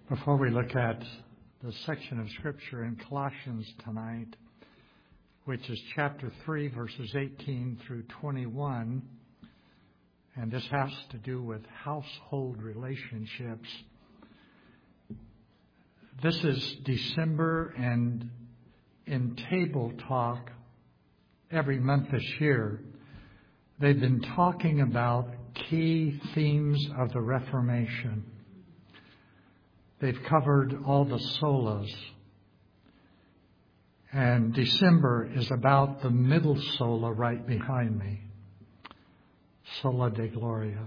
Before we look at the section of Scripture in Colossians tonight, which is chapter 3, verses 18 through 21, and this has to do with household relationships. This is December, and in Table Talk, every month this year, they've been talking about key themes of the Reformation. They've covered all the solas. And December is about the middle sola right behind me. Sola de Gloria.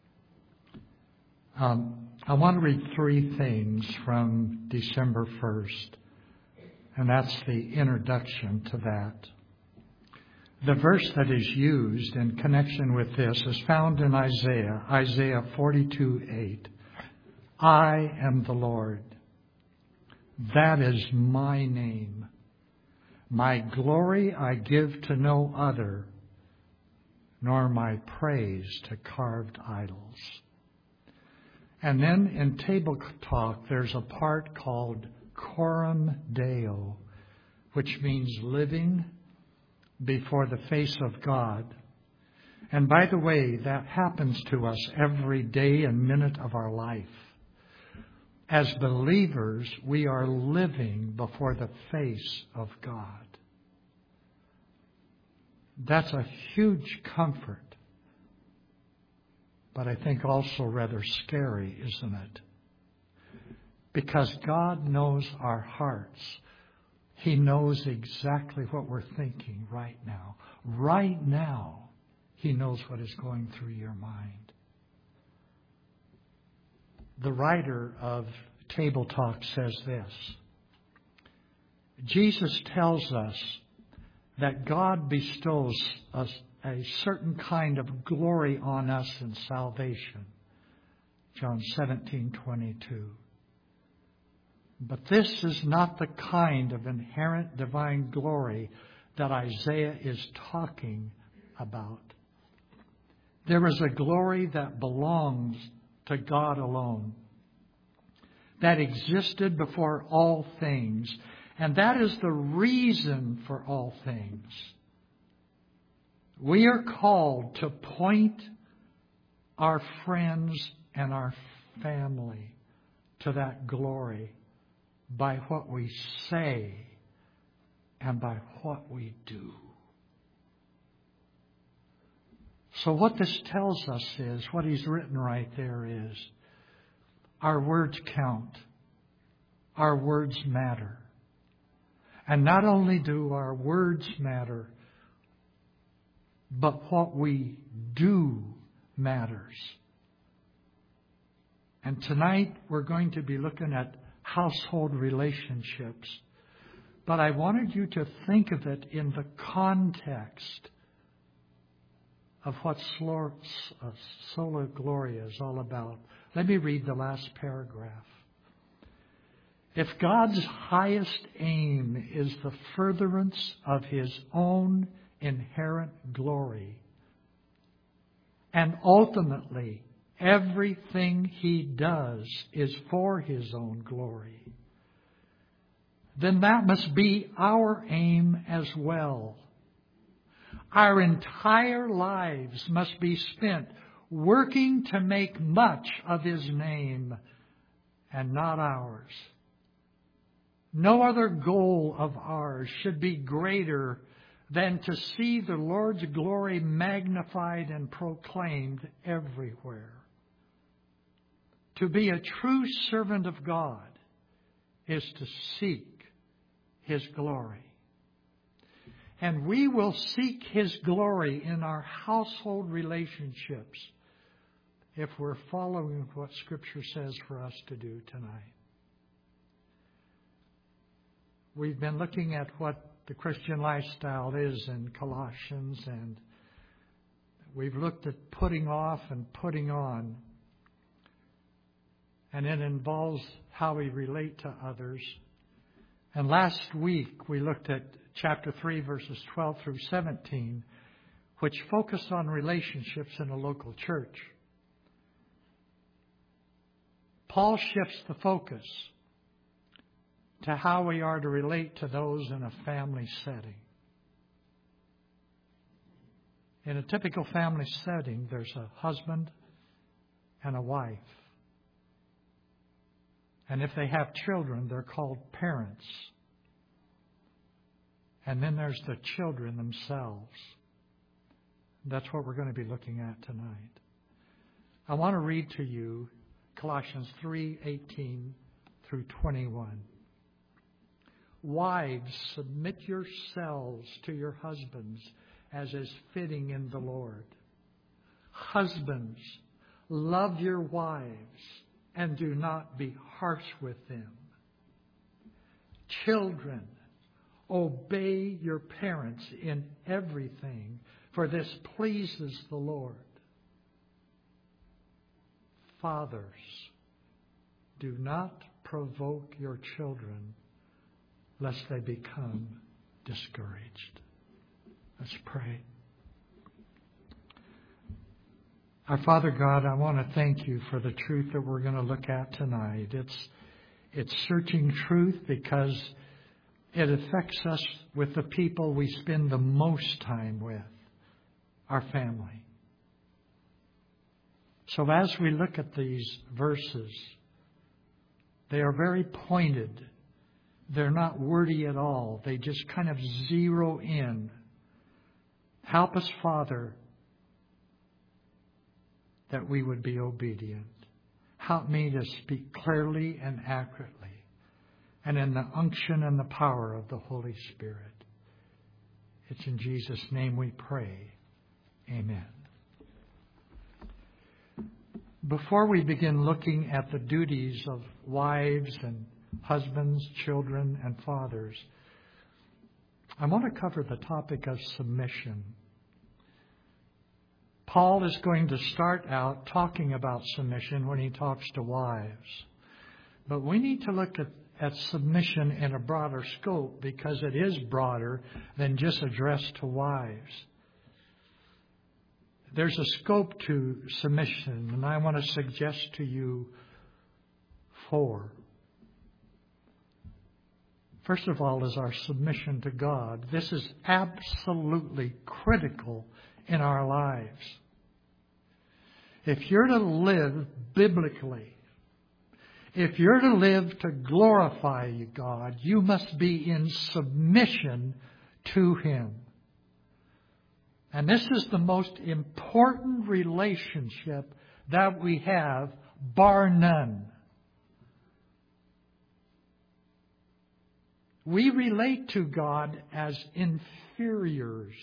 I want to read three things from December 1st. And that's the introduction to that. The verse that is used in connection with this is found in Isaiah 42:8. I am the Lord. That is my name. My glory I give to no other, nor my praise to carved idols. And then in Table Talk, there's a part called Coram Deo, which means living before the face of God. And by the way, that happens to us every day and minute of our life. As believers, we are living before the face of God. That's a huge comfort, but I think also rather scary, isn't it? Because God knows our hearts. He knows exactly what we're thinking right now. Right now, He knows what is going through your mind. The writer of Table Talk says this. Jesus tells us that God bestows us a certain kind of glory on us in salvation. John 17:22. But this is not the kind of inherent divine glory that Isaiah is talking about. There is a glory that belongs to God alone, that existed before all things, and that is the reason for all things. We are called to point our friends and our family to that glory by what we say and by what we do. So what this tells us is, what he's written right there is, our words count. Our words matter. And not only do our words matter, but what we do matters. And tonight we're going to be looking at household relationships. But I wanted you to think of it in the context of what Sola Gloria is all about. Let me read the last paragraph. If God's highest aim is the furtherance of His own inherent glory, and ultimately everything He does is for His own glory, then that must be our aim as well. Our entire lives must be spent working to make much of His name and not ours. No other goal of ours should be greater than to see the Lord's glory magnified and proclaimed everywhere. To be a true servant of God is to seek His glory. And we will seek His glory in our household relationships if we're following what Scripture says for us to do tonight. We've been looking at what the Christian lifestyle is in Colossians, and we've looked at putting off and putting on. And it involves how we relate to others. And last week we looked at chapter 3, verses 12 through 17, which focused on relationships in a local church. Paul shifts the focus to how we are to relate to those in a family setting. In a typical family setting, there's a husband and a wife. And if they have children, they're called parents. And then there's the children themselves. That's what we're going to be looking at tonight. I want to read to you Colossians 3:18 through 21. Wives, submit yourselves to your husbands as is fitting in the Lord. Husbands, love your wives and do not be harsh with them. Children, obey your parents in everything, for this pleases the Lord. Fathers, do not provoke your children, lest they become discouraged. Let's pray. Our Father God, I want to thank you for the truth that we're going to look at tonight. It's searching truth because it affects us with the people we spend the most time with, our family. So as we look at these verses, they are very pointed. They're not wordy at all. They just kind of zero in. Help us, Father, that we would be obedient. Help me to speak clearly and accurately, and in the unction and the power of the Holy Spirit. It's in Jesus' name we pray. Amen. Before we begin looking at the duties of wives and husbands, children, and fathers, I want to cover the topic of submission. Paul is going to start out talking about submission when he talks to wives. But we need to look at submission in a broader scope because it is broader than just addressed to wives. There's a scope to submission, and I want to suggest to you 4. First of all is our submission to God. This is absolutely critical in our lives. If you're to live biblically, if you're to live to glorify God, you must be in submission to Him. And this is the most important relationship that we have, bar none. We relate to God as inferiors.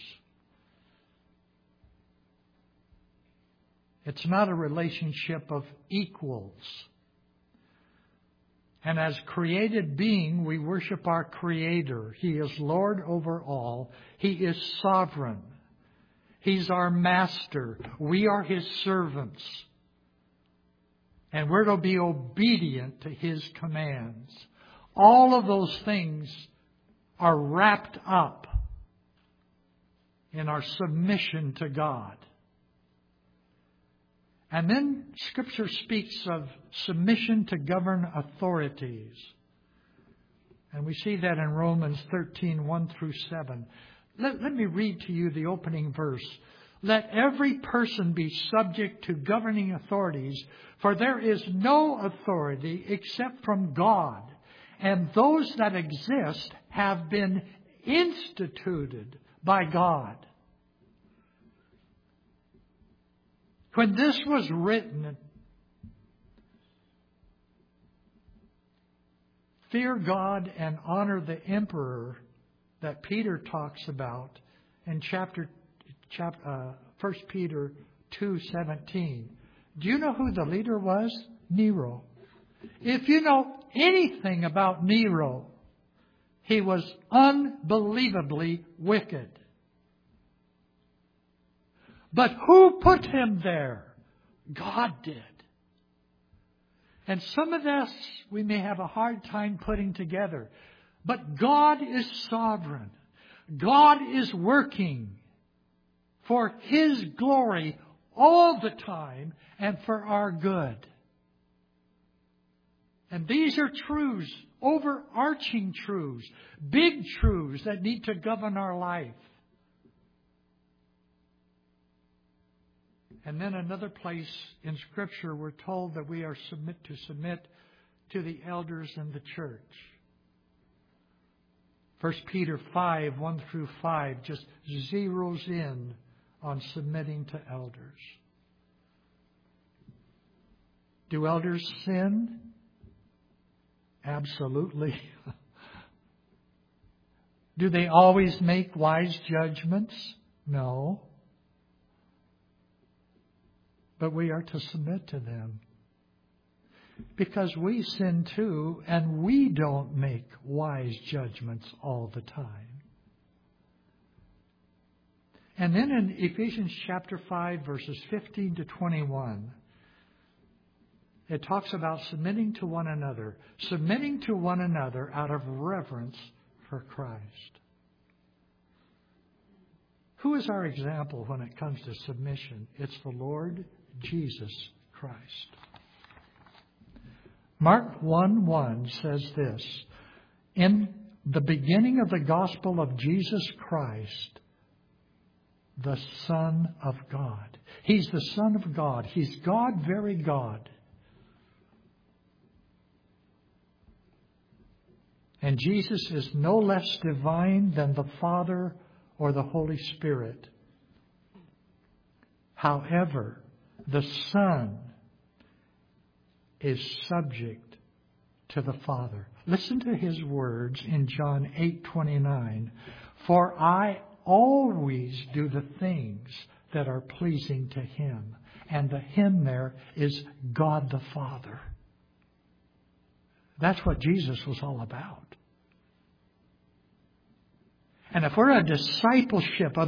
It's not a relationship of equals. And as created being, we worship our Creator. He is Lord over all. He is sovereign. He's our master. We are His servants. And we're to be obedient to His commands. All of those things are wrapped up in our submission to God. And then Scripture speaks of submission to govern authorities. And we see that in Romans 13, 1 through 7. Let me read to you the opening verse. Let every person be subject to governing authorities, for there is no authority except from God, and those that exist have been instituted by God. When this was written, fear God and honor the emperor that Peter talks about in 1 Peter 2:17. Do you know who the leader was? Nero. If you know anything about Nero, he was unbelievably wicked. But who put him there? God did. And some of this we may have a hard time putting together. But God is sovereign. God is working for His glory all the time and for our good. And these are truths, overarching truths, big truths that need to govern our life. And then another place in Scripture we're told that we are to submit to the elders in the church. 1 Peter 5, 1 through 5 just zeroes in on submitting to elders. Do elders sin? Absolutely. Do they always make wise judgments? No. But we are to submit to them. Because we sin too, and we don't make wise judgments all the time. And then in Ephesians chapter 5, verses 15 to 21, it talks about submitting to one another out of reverence for Christ. Who is our example when it comes to submission? It's the Lord Jesus Christ. Mark 1:1 says this, in the beginning of the gospel of Jesus Christ, the Son of God. He's the Son of God. He's God, very God. And Jesus is no less divine than the Father or the Holy Spirit. However, the Son is subject to the Father. Listen to His words in John 8:29. For I always do the things that are pleasing to Him. And the Him there is God the Father. That's what Jesus was all about. And if we're a disciple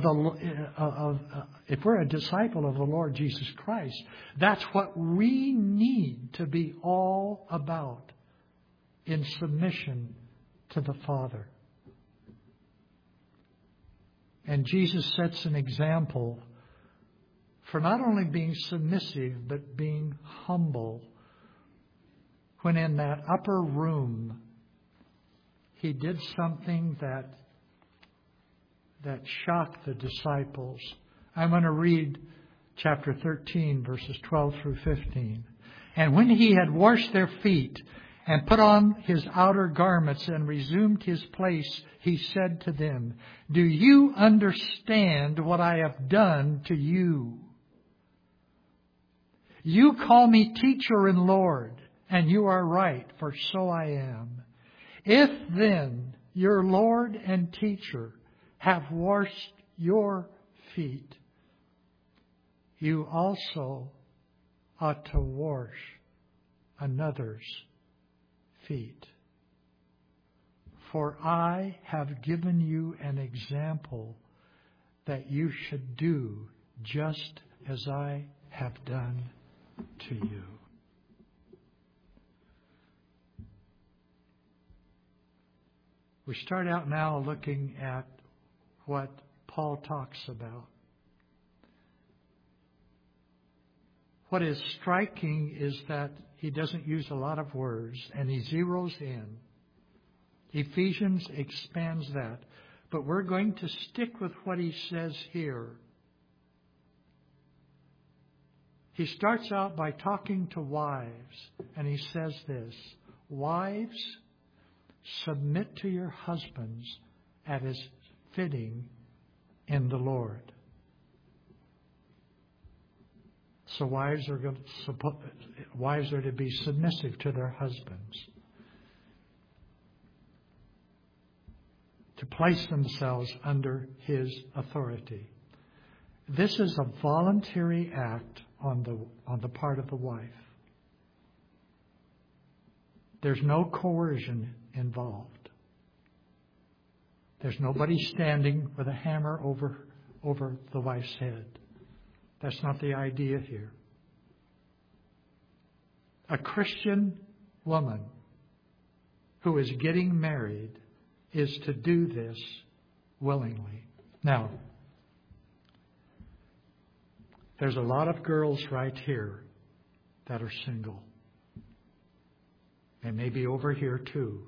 of the Lord Jesus Christ, that's what we need to be all about in submission to the Father. And Jesus sets an example for not only being submissive, but being humble. When in that upper room, He did something that shocked the disciples. I'm going to read chapter 13, verses 12 through 15. And when He had washed their feet and put on His outer garments and resumed His place, He said to them, do you understand what I have done to you? You call me teacher and Lord, and you are right, for so I am. If then your Lord and teacher have washed your feet, you also ought to wash another's feet. For I have given you an example that you should do just as I have done to you. We start out now looking at what Paul talks about. What is striking is that he doesn't use a lot of words, and he zeroes in. Ephesians expands that. But we're going to stick with what he says here. He starts out by talking to wives, and he says this, wives, submit to your husbands as is fitting in the Lord. So wives are to be submissive to their husbands, to place themselves under his authority. This is a voluntary act on the part of the wife. There's no coercion involved. There's nobody standing with a hammer over the wife's head. That's not the idea here. A Christian woman who is getting married is to do this willingly. Now, there's a lot of girls right here that are single. and maybe over here too.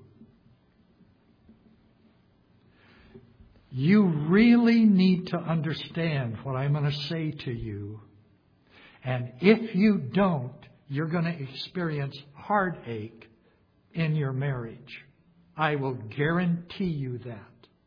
You really need to understand what I'm going to say to you. And if you don't, you're going to experience heartache in your marriage. I will guarantee you that.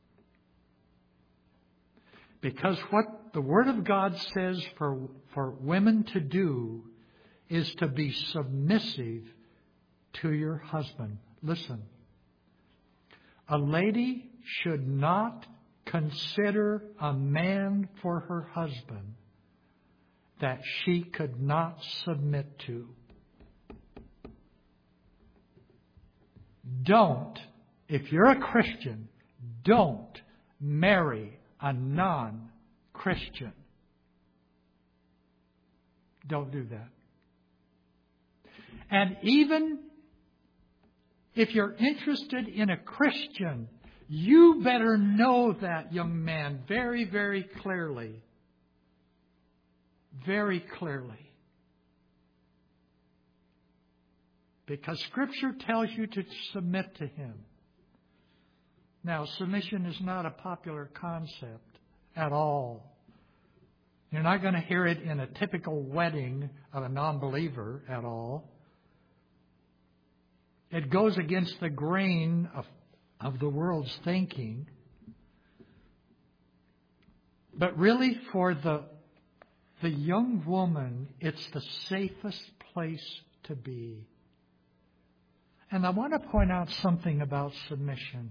Because what the Word of God says for women to do is to be submissive to your husband. Listen, a lady should not consider a man for her husband that she could not submit to. Don't, if you're a Christian, don't marry a non-Christian. Don't do that. And even if you're interested in a Christian, you better know that, young man, very, very clearly. Very clearly. Because Scripture tells you to submit to Him. Now, submission is not a popular concept at all. You're not going to hear it in a typical wedding of a non-believer at all. It goes against the grain of the world's thinking. But really, for the young woman, it's the safest place to be. And I want to point out something about submission.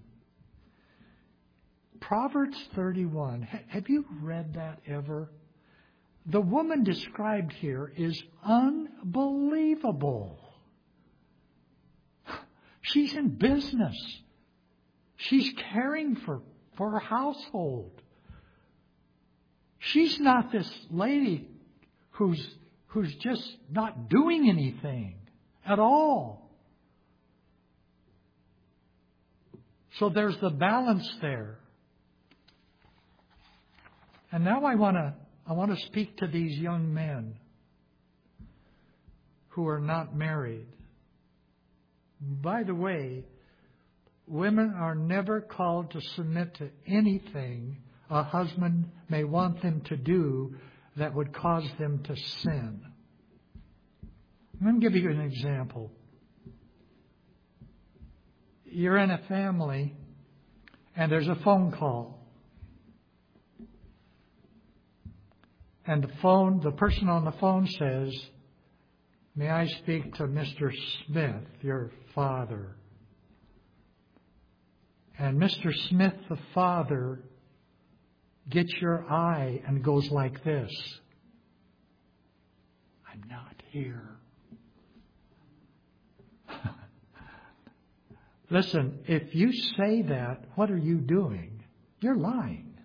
Proverbs 31. Have you read that ever? The woman described here is unbelievable. She's in business. She's caring for her household. She's not this lady who's just not doing anything at all. So there's the balance there. And now I want to speak to these young men who are not married. By the way, women are never called to submit to anything a husband may want them to do that would cause them to sin. I'm going to give you an example. You're in a family and there's a phone call. And the person on the phone says, "May I speak to Mr. Smith, your father?" And Mr. Smith, the father, gets your eye and goes like this. "I'm not here." Listen, if you say that, what are you doing? You're lying.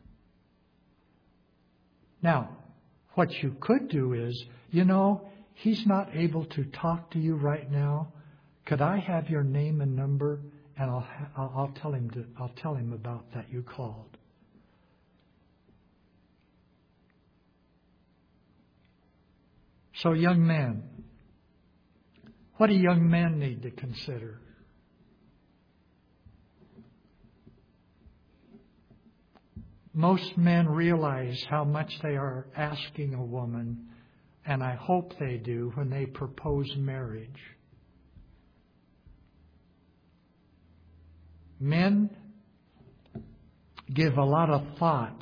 Now, what you could do is, he's not able to talk to you right now. Could I have your name and number, and I'll tell him about that you called. So, young men, what do young men need to consider? Most men realize how much they are asking a woman, and I hope they do, when they propose marriage. Men give a lot of thought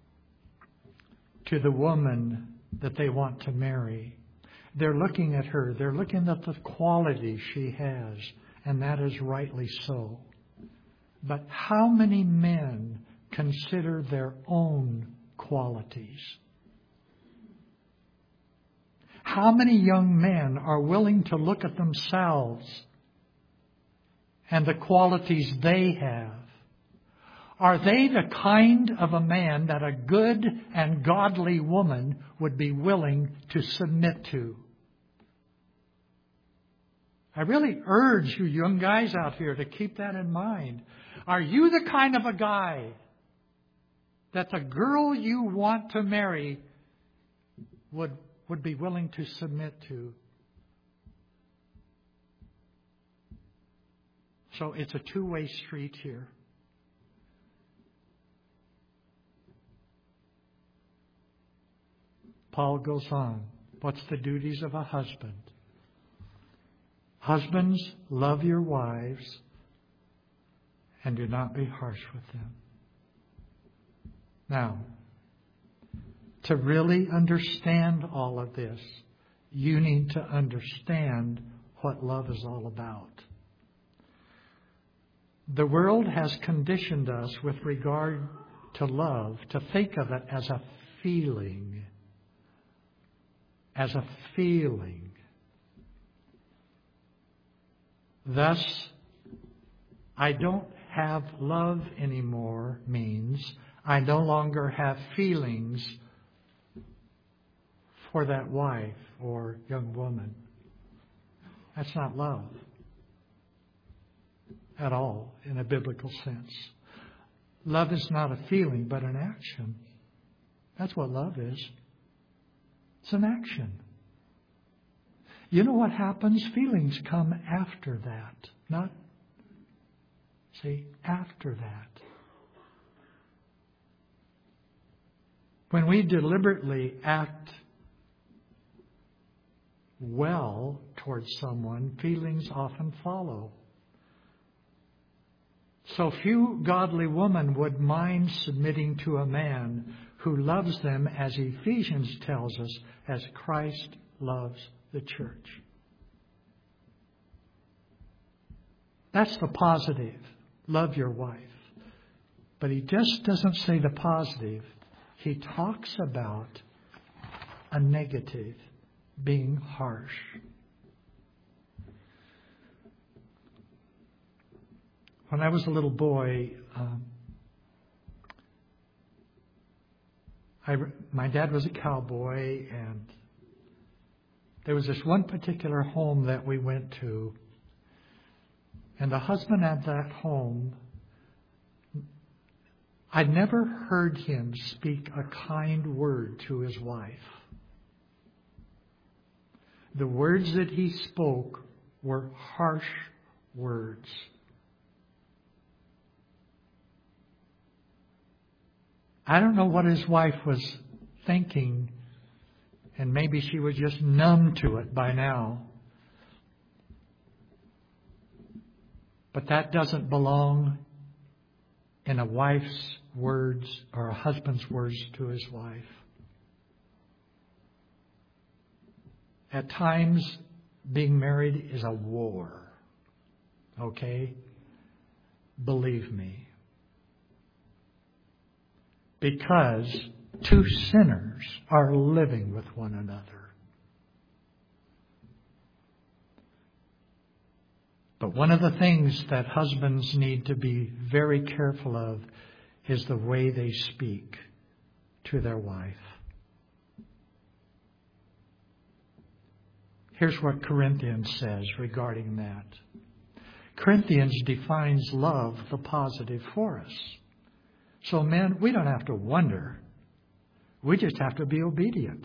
to the woman that they want to marry. They're looking at her. They're looking at the qualities she has, and that is rightly so. But how many men consider their own qualities? How many young men are willing to look at themselves and the qualities they have? Are they the kind of a man that a good and godly woman would be willing to submit to? I really urge you young guys out here to keep that in mind. Are you the kind of a guy that the girl you want to marry would be willing to submit to? So it's a two-way street here. Paul goes on. What's the duties of a husband? Husbands, love your wives and do not be harsh with them. Now, to really understand all of this, you need to understand what love is all about. The world has conditioned us with regard to love to think of it as a feeling. As a feeling. Thus, I don't have love anymore means I no longer have feelings for that wife or young woman. That's not love at all in a biblical sense. Love is not a feeling but an action. That's what love is. It's an action. You know what happens? Feelings come after that. Not, see, after that. When we deliberately act well towards someone, feelings often follow. So few godly women would mind submitting to a man who loves them, as Ephesians tells us, as Christ loves the church. That's the positive. Love your wife. But he just doesn't say the positive. He talks about a negative, being harsh. When I was a little boy, my dad was a cowboy, and there was this one particular home that we went to, and the husband at that home, I'd never heard him speak a kind word to his wife. The words that he spoke were harsh words. I don't know what his wife was thinking, and maybe she was just numb to it by now. But that doesn't belong in a wife's words or a husband's words to his wife. At times, being married is a war. Okay? Believe me. Because two sinners are living with one another. But one of the things that husbands need to be very careful of is the way they speak to their wife. Here's what Corinthians says regarding that. Corinthians defines love, the positive, for us. So men, we don't have to wonder. We just have to be obedient.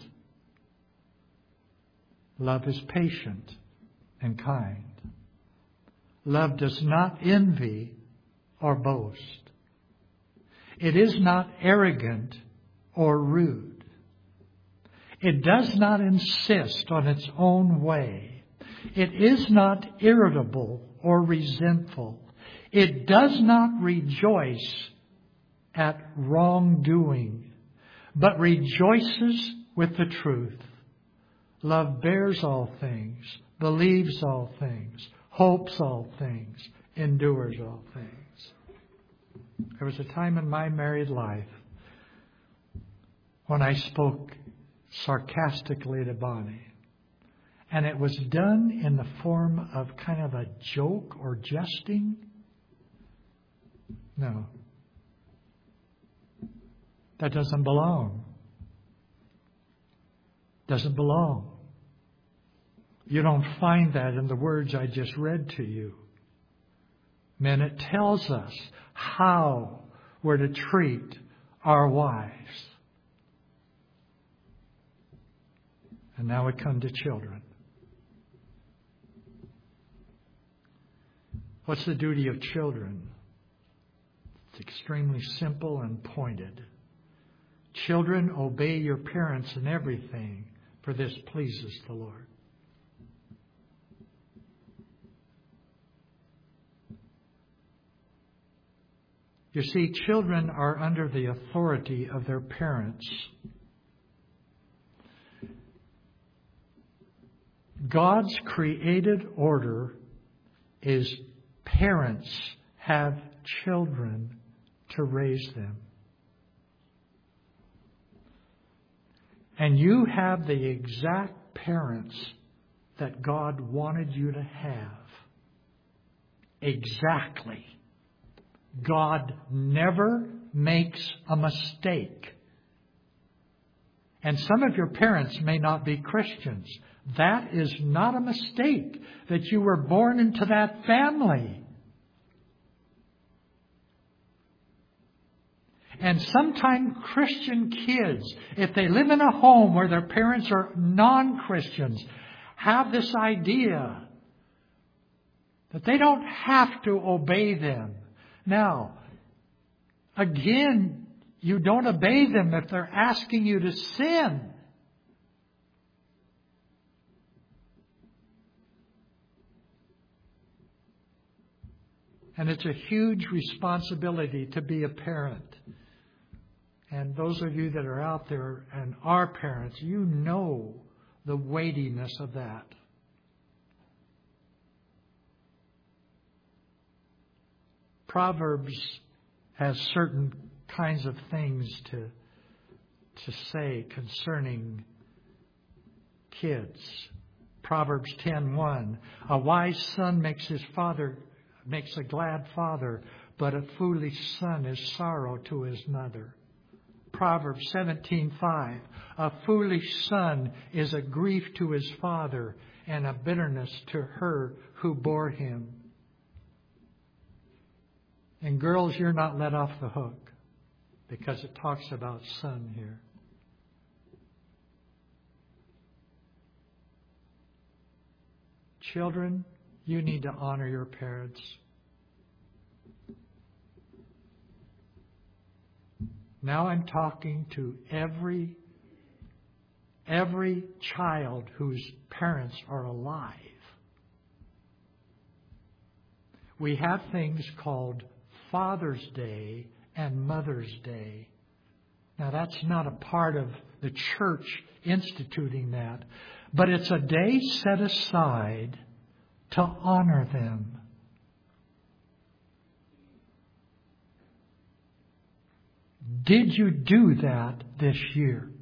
Love is patient and kind. Love does not envy or boast. It is not arrogant or rude. It does not insist on its own way. It is not irritable or resentful. It does not rejoice at wrongdoing, but rejoices with the truth. Love bears all things, believes all things, hopes all things, endures all things. There was a time in my married life when I spoke sarcastically to Bonnie, and it was done in the form of kind of a joke or jesting. No. That doesn't belong. Doesn't belong. You don't find that in the words I just read to you. Men, it tells us how we're to treat our wives. And now we come to children. What's the duty of children? It's extremely simple and pointed. Children, obey your parents in everything, for this pleases the Lord. You see, children are under the authority of their parents. God's created order is parents have children to raise them. And you have the exact parents that God wanted you to have. Exactly. God never makes a mistake. And some of your parents may not be Christians. That is not a mistake that you were born into that family. And sometimes Christian kids, if they live in a home where their parents are non-Christians, have this idea that they don't have to obey them. Now, again, you don't obey them if they're asking you to sin. And it's a huge responsibility to be a parent. And those of you that are out there and are parents, you know the weightiness of that. Proverbs has certain kinds of things to say concerning kids. Proverbs 10:1. A wise son makes a glad father, but a foolish son is sorrow to his mother. Proverbs 17:5. A foolish son is a grief to his father and a bitterness to her who bore him. And girls, you're not let off the hook because it talks about son here. Children, you need to honor your parents. Now I'm talking to every child whose parents are alive. We have things called Father's Day and Mother's Day. Now that's not a part of the church instituting that, but it's a day set aside to honor them. Did you do that this year?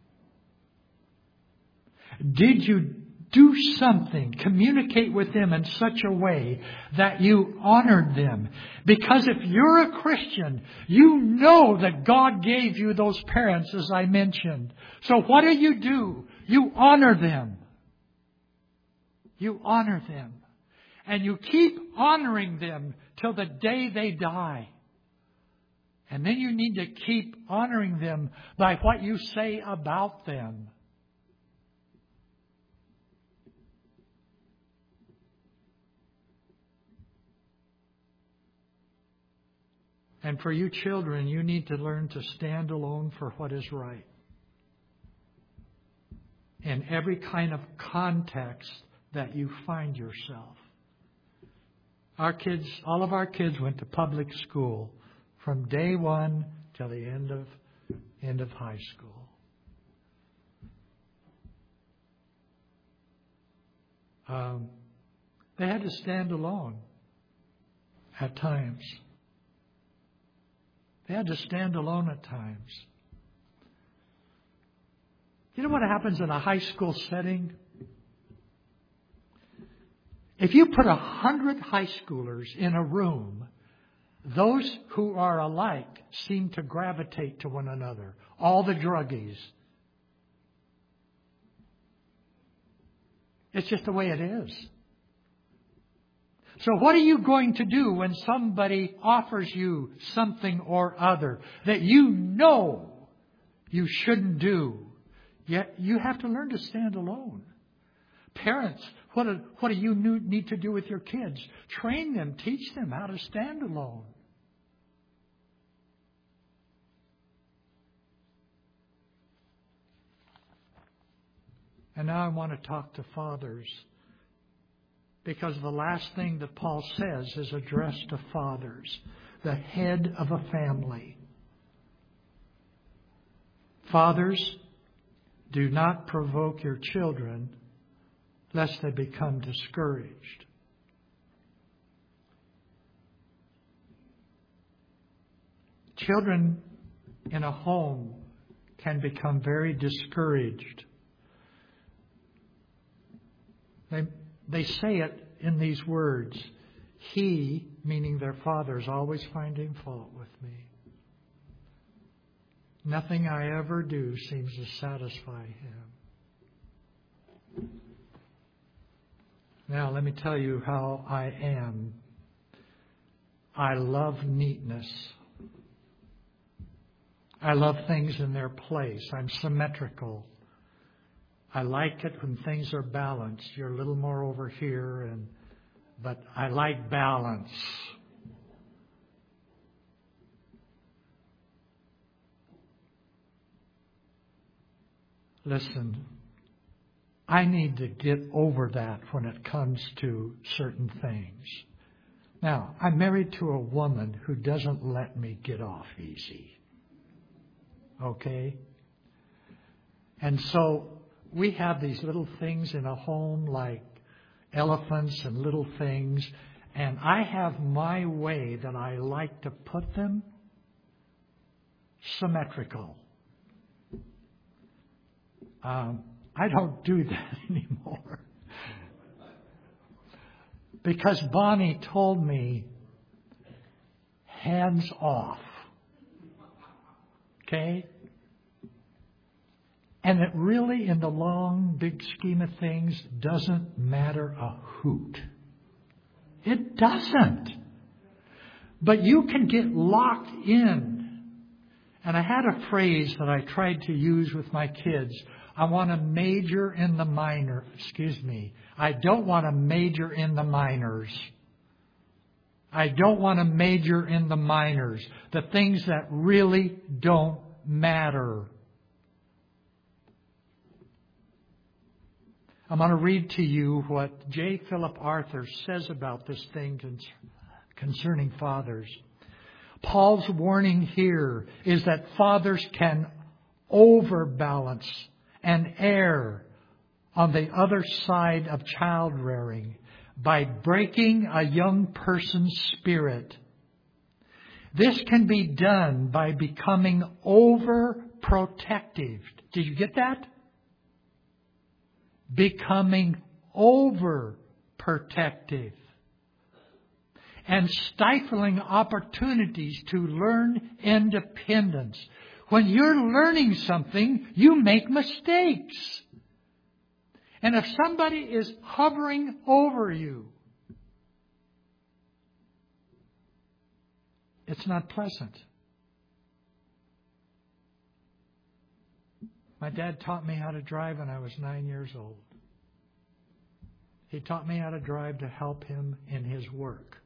Did you do something, communicate with them in such a way that you honored them? Because if you're a Christian, you know that God gave you those parents, as I mentioned. So what do? You honor them. You honor them. And you keep honoring them till the day they die. And then you need to keep honoring them by what you say about them. And for you children, you need to learn to stand alone for what is right. In every kind of context that you find yourself. All of our kids went to public school from day one till the end of high school. They had to stand alone at times. They had to stand alone at times. You know what happens in a high school setting? If you put 100 high schoolers in a room, those who are alike seem to gravitate to one another. All the druggies. It's just the way it is. So what are you going to do when somebody offers you something or other that you know you shouldn't do? Yet you have to learn to stand alone. Parents, what do you need to do with your kids? Train them, teach them how to stand alone. And now I want to talk to fathers, because the last thing that Paul says is addressed to fathers, the head of a family. Fathers, do not provoke your children, lest they become discouraged. Children in a home can become very discouraged. They say it in these words, he, meaning their father, is always finding fault with me. Nothing I ever do seems to satisfy him. Now, let me tell you how I am. I love neatness. I love things in their place. I'm symmetrical. I like it when things are balanced. You're a little more over here, but I like balance. Listen, I need to get over that when it comes to certain things. Now, I'm married to a woman who doesn't let me get off easy. Okay? And so we have these little things in a home like elephants and little things. And I have my way that I like to put them symmetrical. I don't do that anymore. Because Bonnie told me, hands off. Okay? And it really, in the long, big scheme of things, doesn't matter a hoot. It doesn't. But you can get locked in. And I had a phrase that I tried to use with my kids. I want to major in the minor. I don't want to major in the minors. I don't want to major in the minors. The things that really don't matter. I'm going to read to you what J. Philip Arthur says about this thing concerning fathers. Paul's warning here is that fathers can overbalance and err on the other side of child rearing by breaking a young person's spirit. This can be done by becoming overprotective. Did you get that? Becoming overprotective and stifling opportunities to learn independence. When you're learning something, you make mistakes. And if somebody is hovering over you, it's not pleasant. My dad taught me how to drive when I was 9 years old. He taught me how to drive to help him in his work.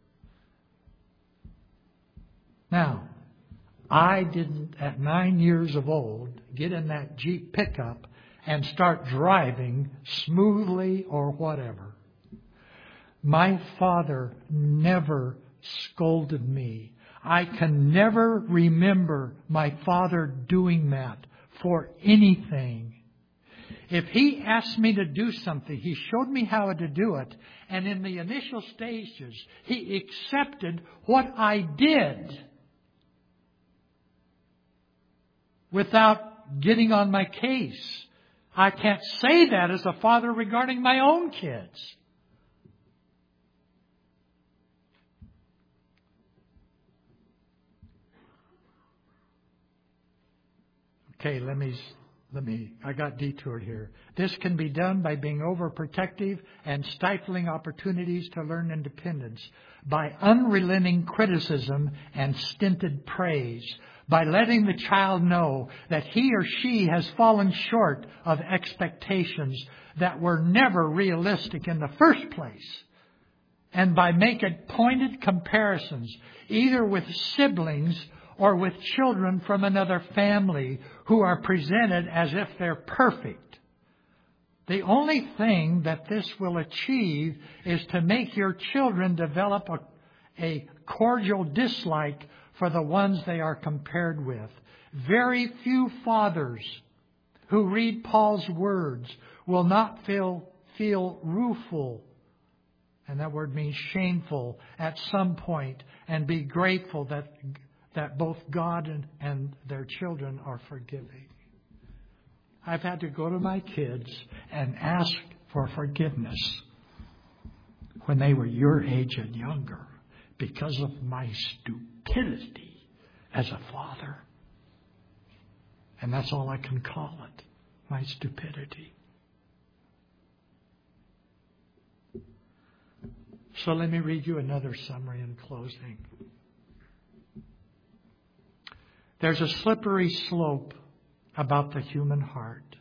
Now, I didn't, at 9 years of old, get in that Jeep pickup and start driving smoothly or whatever. My father never scolded me. I can never remember my father doing that for anything. If he asked me to do something, he showed me how to do it. And in the initial stages, he accepted what I did without getting on my case. I can't say that as a father regarding my own kids. Okay, I got detoured here. This can be done by being overprotective and stifling opportunities to learn independence, by unrelenting criticism and stinted praise, by letting the child know that he or she has fallen short of expectations that were never realistic in the first place, and by making pointed comparisons, either with siblings or with children from another family who are presented as if they're perfect. The only thing that this will achieve is to make your children develop a cordial dislike for the ones they are compared with. Very few fathers who read Paul's words will not feel rueful, and that word means shameful, at some point, and be grateful that both God and their children are forgiving. I've had to go to my kids and ask for forgiveness when they were your age and younger because of my stupidity as a father. And that's all I can call it, my stupidity. So let me read you another summary in closing. There's a slippery slope about the human heart.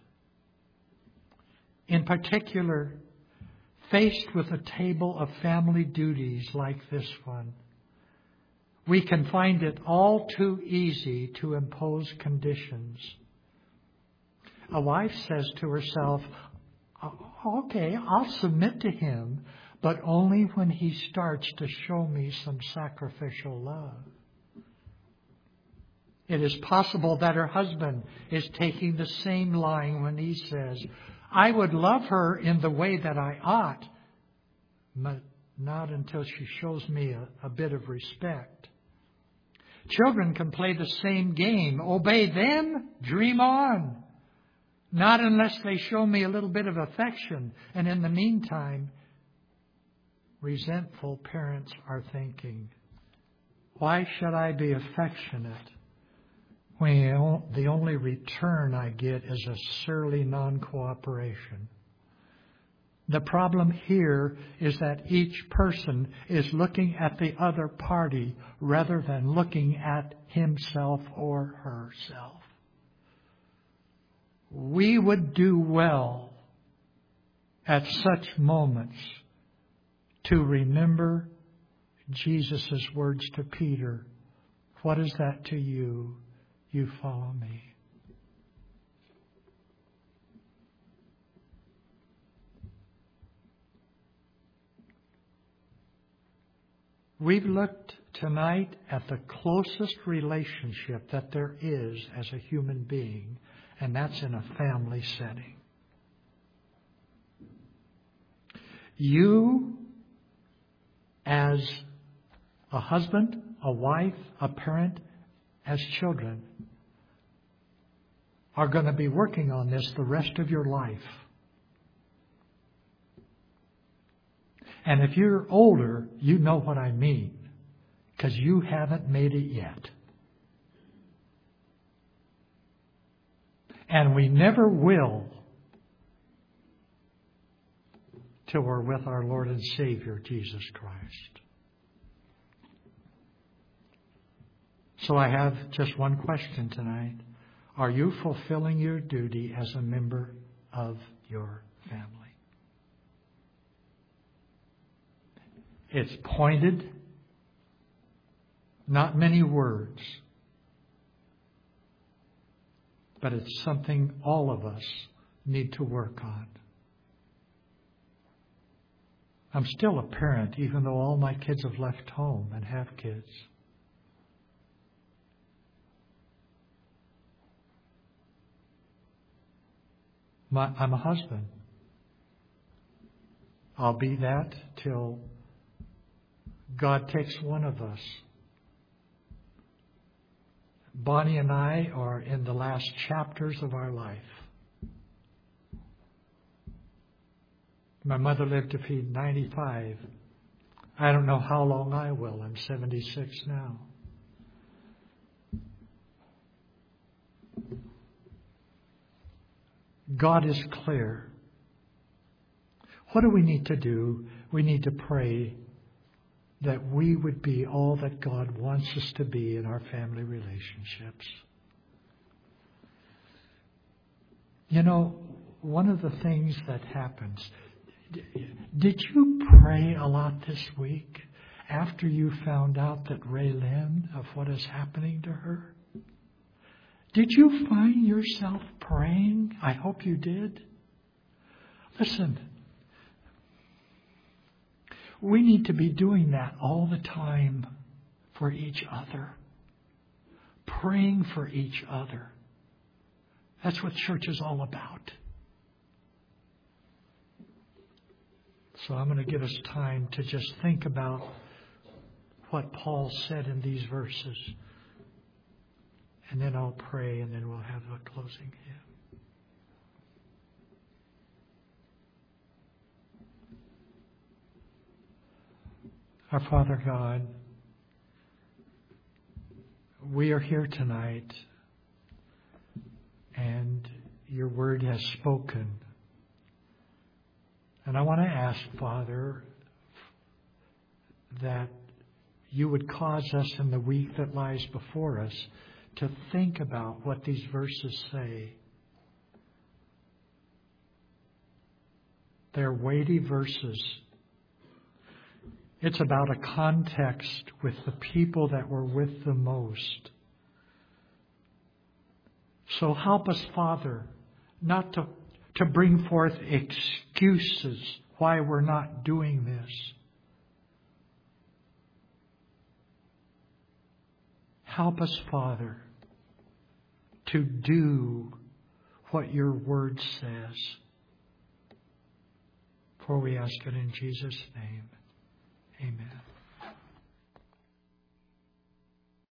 In particular, faced with a table of family duties like this one, we can find it all too easy to impose conditions. A wife says to herself, okay, I'll submit to him, but only when he starts to show me some sacrificial love. It is possible that her husband is taking the same line when he says, I would love her in the way that I ought, but not until she shows me a bit of respect. Children can play the same game. Obey them, dream on. Not unless they show me a little bit of affection. And in the meantime, resentful parents are thinking, why should I be affectionate when the only return I get is a surly non-cooperation? The problem here is that each person is looking at the other party rather than looking at himself or herself. We would do well at such moments to remember Jesus' words to Peter. What is that to you? You follow me. We've looked tonight at the closest relationship that there is as a human being, and that's in a family setting. You, as a husband, a wife, a parent, as children, are going to be working on this the rest of your life. And if you're older, you know what I mean, because you haven't made it yet. And we never will till we're with our Lord and Savior, Jesus Christ. So I have just one question tonight. Are you fulfilling your duty as a member of your family? It's pointed, not many words, but it's something all of us need to work on. I'm still a parent, even though all my kids have left home and have kids. I'm a husband. I'll be that till God takes one of us. Bonnie and I are in the last chapters of our life. My mother lived to be 95. I don't know how long I will. I'm 76 now. God is clear. What do we need to do? We need to pray that we would be all that God wants us to be in our family relationships. You know, one of the things that happens, did you pray a lot this week after you found out that Raylyn, of what is happening to her? Did you find yourself praying? I hope you did. Listen, we need to be doing that all the time for each other. Praying for each other. That's what church is all about. So I'm going to give us time to just think about what Paul said in these verses. And then I'll pray, and then we'll have a closing hymn. Our Father God, we are here tonight, and your word has spoken. And I want to ask, Father, that you would cause us in the week that lies before us to think about what these verses say. They're weighty verses. It's about a context with the people that were with the most. So help us, Father, not to bring forth excuses why we're not doing this. Help us, Father, to do what your word says. For we ask it in Jesus' name. Amen.